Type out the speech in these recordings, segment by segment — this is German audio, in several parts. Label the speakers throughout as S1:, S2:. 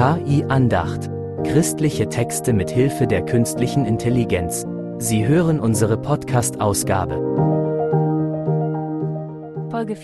S1: KI Andacht. Christliche Texte mit Hilfe der künstlichen Intelligenz. Sie hören unsere Podcast-Ausgabe.
S2: Folge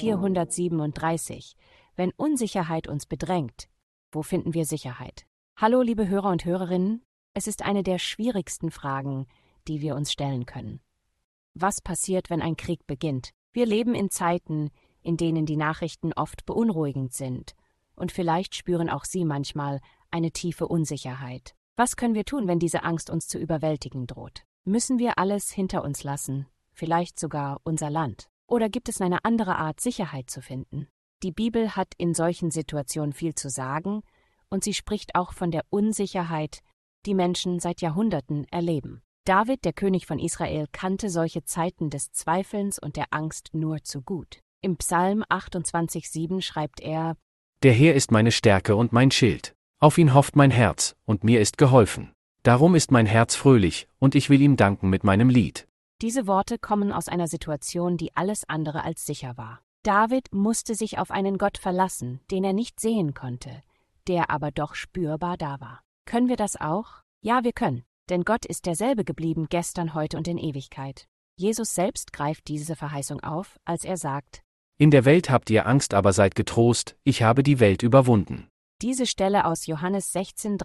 S2: 437. Wenn Unsicherheit uns bedrängt, wo finden wir Sicherheit? Hallo, liebe Hörer und Hörerinnen. Es ist eine der schwierigsten Fragen, die wir uns stellen können. Was passiert, wenn ein Krieg beginnt? Wir leben in Zeiten, in denen die Nachrichten oft beunruhigend sind. Und vielleicht spüren auch Sie manchmal eine tiefe Unsicherheit. Was können wir tun, wenn diese Angst uns zu überwältigen droht? Müssen wir alles hinter uns lassen, vielleicht sogar unser Land? Oder gibt es eine andere Art, Sicherheit zu finden? Die Bibel hat in solchen Situationen viel zu sagen und sie spricht auch von der Unsicherheit, die Menschen seit Jahrhunderten erleben. David, der König von Israel, kannte solche Zeiten des Zweifelns und der Angst nur zu gut. Im Psalm 28,7 schreibt er:
S3: Der Herr ist meine Stärke und mein Schild. Auf ihn hofft mein Herz, und mir ist geholfen. Darum ist mein Herz fröhlich, und ich will ihm danken mit meinem Lied.
S2: Diese Worte kommen aus einer Situation, die alles andere als sicher war. David musste sich auf einen Gott verlassen, den er nicht sehen konnte, der aber doch spürbar da war. Können wir das auch? Ja, wir können, denn Gott ist derselbe geblieben gestern, heute und in Ewigkeit. Jesus selbst greift diese Verheißung auf, als er sagt:
S3: In der Welt habt ihr Angst, aber seid getrost, ich habe die Welt überwunden.
S2: Diese Stelle aus Johannes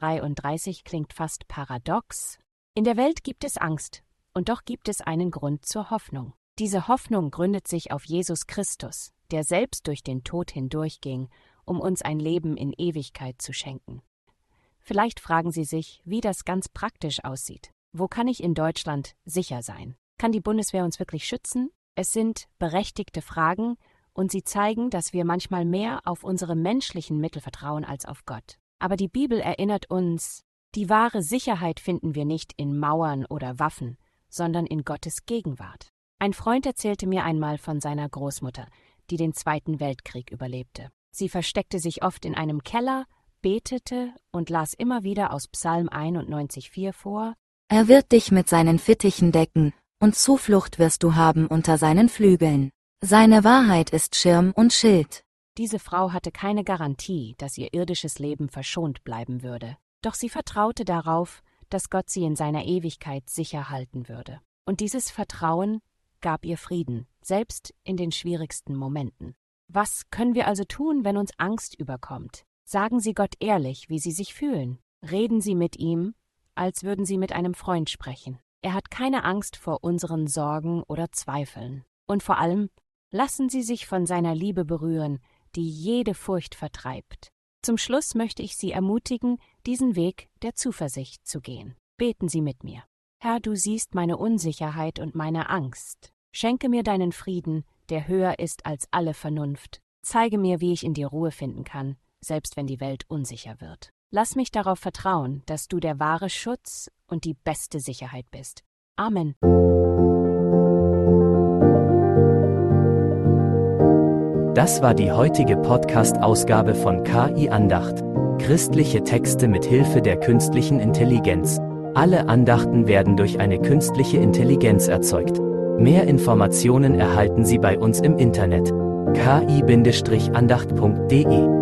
S2: 16,33 klingt fast paradox. In der Welt gibt es Angst, und doch gibt es einen Grund zur Hoffnung. Diese Hoffnung gründet sich auf Jesus Christus, der selbst durch den Tod hindurchging, um uns ein Leben in Ewigkeit zu schenken. Vielleicht fragen Sie sich, wie das ganz praktisch aussieht. Wo kann ich in Deutschland sicher sein? Kann die Bundeswehr uns wirklich schützen? Es sind berechtigte Fragen, und sie zeigen, dass wir manchmal mehr auf unsere menschlichen Mittel vertrauen als auf Gott. Aber die Bibel erinnert uns, die wahre Sicherheit finden wir nicht in Mauern oder Waffen, sondern in Gottes Gegenwart. Ein Freund erzählte mir einmal von seiner Großmutter, die den Zweiten Weltkrieg überlebte. Sie versteckte sich oft in einem Keller, betete und las immer wieder aus Psalm 91,4 vor:
S4: Er wird dich mit seinen Fittichen decken, und Zuflucht wirst du haben unter seinen Flügeln. Seine Wahrheit ist Schirm und Schild.
S2: Diese Frau hatte keine Garantie, dass ihr irdisches Leben verschont bleiben würde. Doch sie vertraute darauf, dass Gott sie in seiner Ewigkeit sicher halten würde. Und dieses Vertrauen gab ihr Frieden, selbst in den schwierigsten Momenten. Was können wir also tun, wenn uns Angst überkommt? Sagen Sie Gott ehrlich, wie Sie sich fühlen. Reden Sie mit ihm, als würden Sie mit einem Freund sprechen. Er hat keine Angst vor unseren Sorgen oder Zweifeln. Und vor allem, lassen Sie sich von seiner Liebe berühren, die jede Furcht vertreibt. Zum Schluss möchte ich Sie ermutigen, diesen Weg der Zuversicht zu gehen. Beten Sie mit mir. Herr, du siehst meine Unsicherheit und meine Angst. Schenke mir deinen Frieden, der höher ist als alle Vernunft. Zeige mir, wie ich in dir Ruhe finden kann, selbst wenn die Welt unsicher wird. Lass mich darauf vertrauen, dass du der wahre Schutz und die beste Sicherheit bist. Amen.
S1: Das war die heutige Podcast-Ausgabe von KI Andacht. Christliche Texte mit Hilfe der künstlichen Intelligenz. Alle Andachten werden durch eine künstliche Intelligenz erzeugt. Mehr Informationen erhalten Sie bei uns im Internet: ki-andacht.de